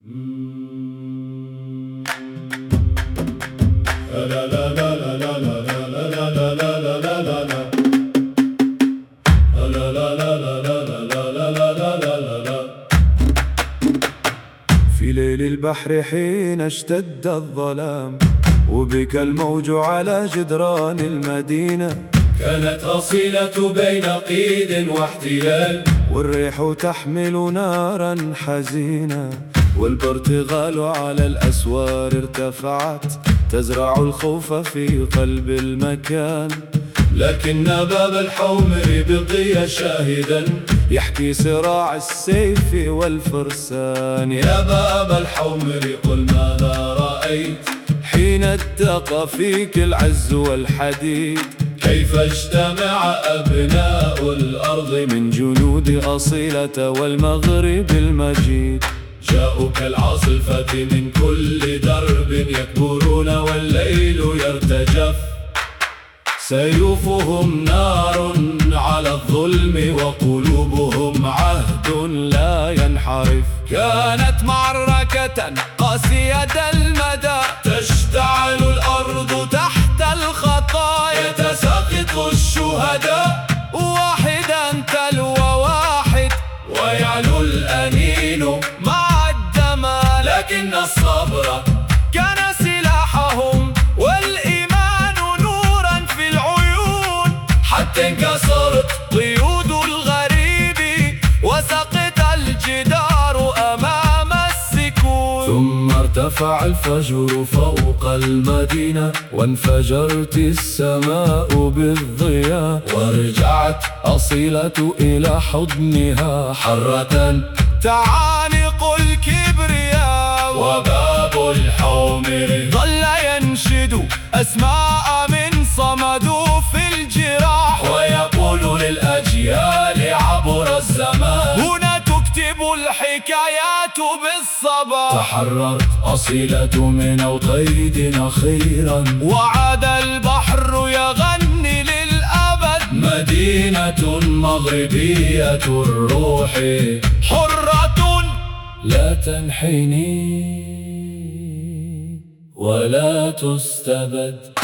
في ليل البحر حين اشتد الظلام وبكى الموج على جدران المدينة، كانت أصيلة بين قيد واحتلال، والريح تحمل نارا حزينة، والبرتغال على الأسوار ارتفعت تزرع الخوف في قلب المكان. لكن باب الحومر بقي شاهدا يحكي صراع السيف والفرسان. يا باب الحومر قل ماذا رأيت حين اتقى فيك العز والحديد؟ كيف اجتمع أبناء الأرض من جنود أصيلة والمغرب المجيد، جاءوا كالعاصفة من كل درب يكبرون والليل يرتجف، سيوفهم نار على الظلم وقلوبهم عهد لا ينحرف. كانت معركة قاسية المدى تشتعل الأرض تحت الخطايا، يتساقط الشهداء واحدا تلو واحد ويعلو الأنين مع الدمار. لكن الصبر كان سلاحهم والإيمان نورا في العيون، حتى انكسرت قيود الغريب وسقط الجدار أمام السكون. ثم ارتفع الفجر فوق المدينة وانفجرت السماء بالضياء، ورجعت أصيلة إلى حضنها حرة تعانق الكبرياء. وباب الحومر ظل ينشد أسماء من صمدوا في الجراح، ويقول للأجيال عبر الزمان هنا تكتب الحكايات بالصباح. تحررت أصيلة من القيد أخيرا، وعاد البحر يغني للأبد، مدينة مغربية الروح حرة لا تنحني ولا تستبد.